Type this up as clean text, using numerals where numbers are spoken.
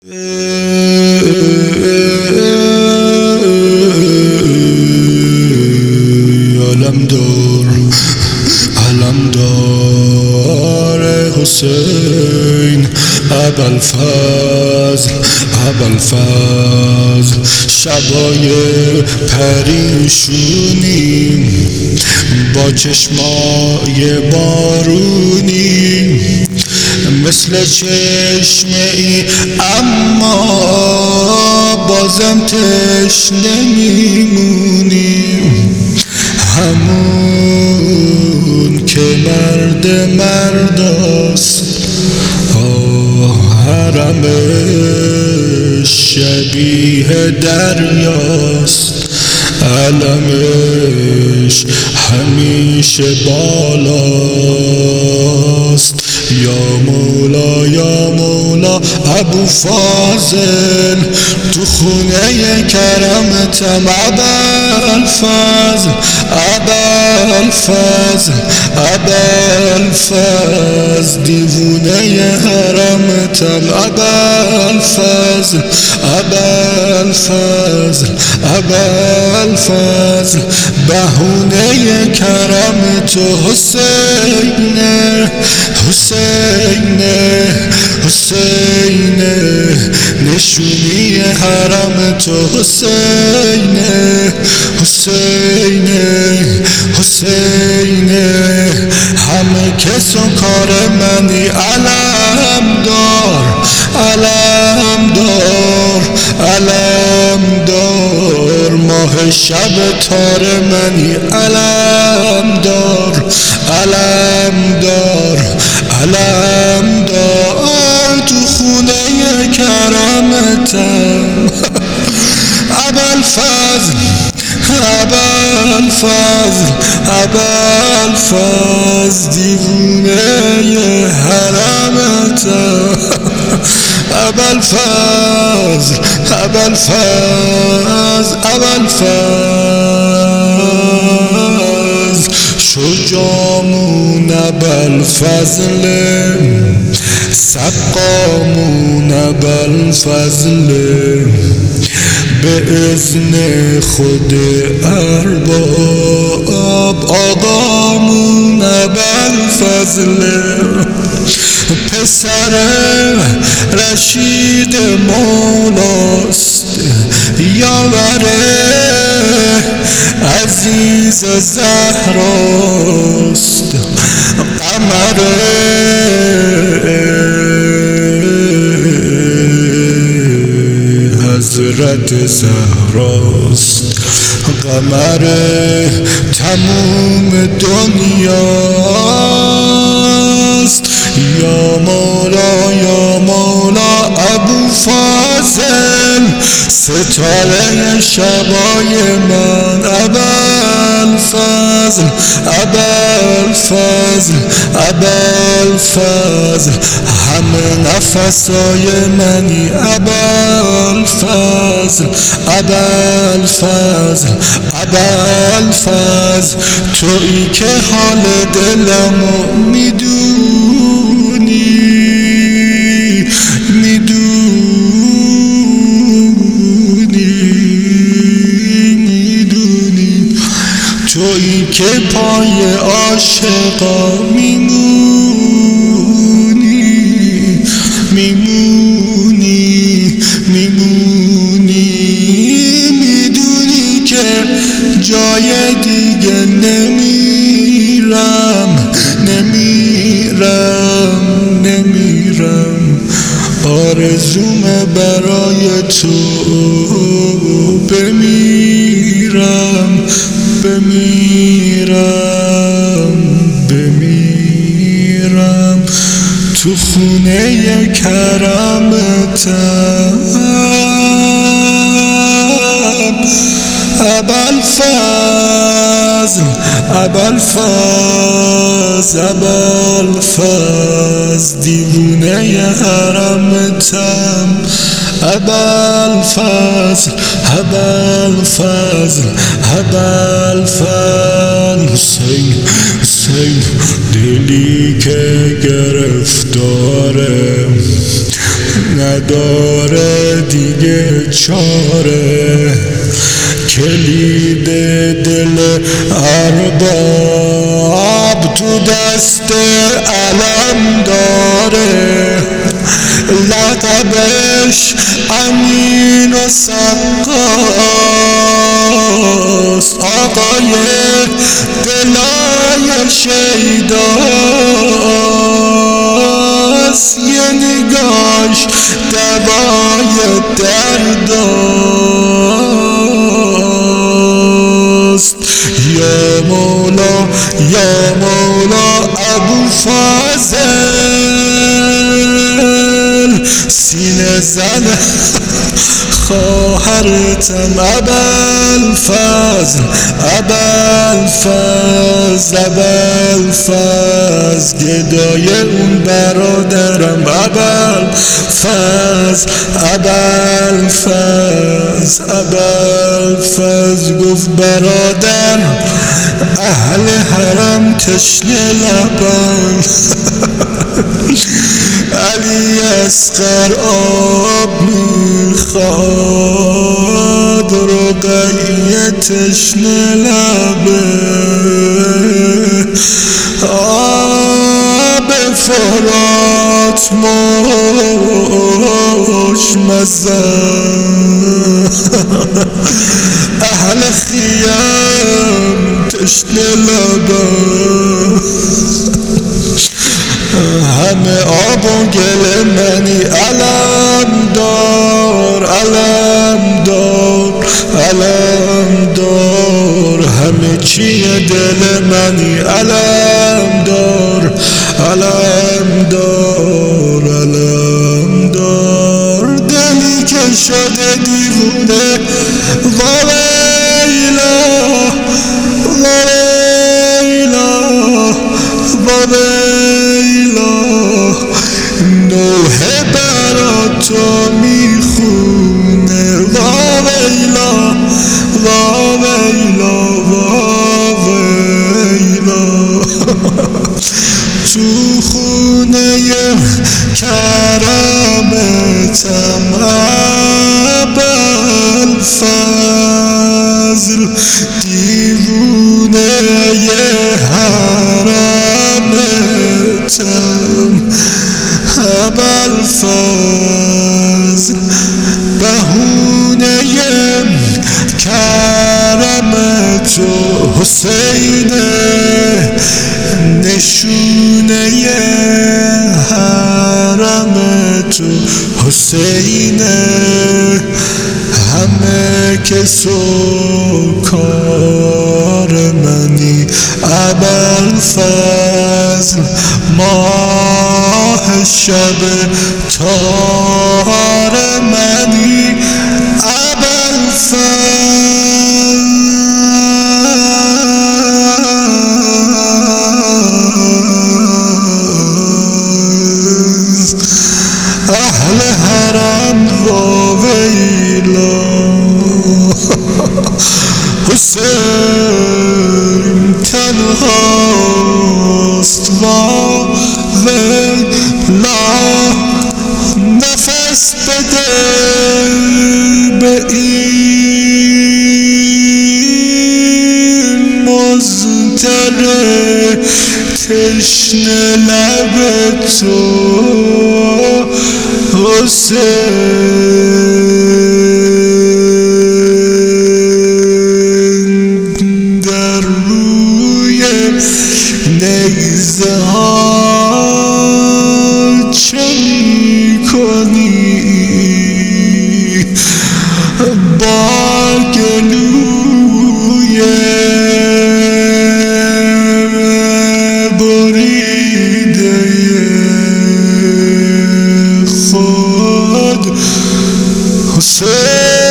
علمدار حسین ابوالفضل شبای پریشونی با چشمای بارونی مثل چشمه ای اما بازم تشنه میمونی همون که مرداست حرمش شبیه دریاست علمش همیشه بالاست یا مولا ابو فاضل تو خونه کرمتم ابوالفضل دیوونه حرمتم ابوالفضل بهونه کرم تو حسین نشونی حرم تو حسین همه کس و کار منی علمدار ماه شب تار منی علمدار تو خونه کرمتم ابوالفضل دیوونه حرمتم ابوالفضل شجامون ابوالفضل سقامون ابوالفضل به اذن خود ارباب آقامون ابوالفضل پسر رشید مولاست یاور عزیز زهراست قمر حضرت زهراست قمر تموم دنیاست یا مولا ابو فاضل ستاره شبای من ابوالفضل همه نفسای منی ابوالفضل تویی که حال دلمو میدونی تویی که پای عاشقا میدونی که جای دیگه نمیرم آرزوم برای تو بمیرم تو خونه کرمتم ابوالفضل دیوونه حرمتم ابوالفضل حسین دلی که گرفتاره نداره دیگه چاره، کلید دل ارباب تو دست علم داره، لقبش امین و سقاست، آقای دلای شیداست، یه نگاش دوای درداست. یا مولا یا مولا ابوالفضل، سینه زن خواهرتم ابوالفضل، ابوالفضل، ابوالفضل، گدای اون برادرم ابوالفضل، ابوالفضل، ابوالفضل، گفت برادر اهل حرم تشنه لبن، علی اصغر آب میخواد، رقیه تشنه لبه، آب فرات مش مزه، اهل خیام تشنه لبه، همه آب و گل منی علم دار، علم دار، علم دار، همه چیه دل منی علم دار، علم دار، علم دار، دلی که شده دیوونه ویلا، ویلا، ویلا، نوحه برا تو میخونه ویلا، ویلا، ویلا، تو خونه کرمتم ابوالفضل، دیوونه حرمتم ابوالفضل، بهونه کرم تو حسینه، نشونه حرم تو حسینه، همه که سوکار منی ابوالفضل، ماه شب تار منی ابوالفضل، اهل حرم و ویلا، حسین تنهاست و ویلا، نفس بده به این مضطرب تشنه لب تو حسین، در روی نیزه ها چه میکنی با گلوی بریده خود حسین؟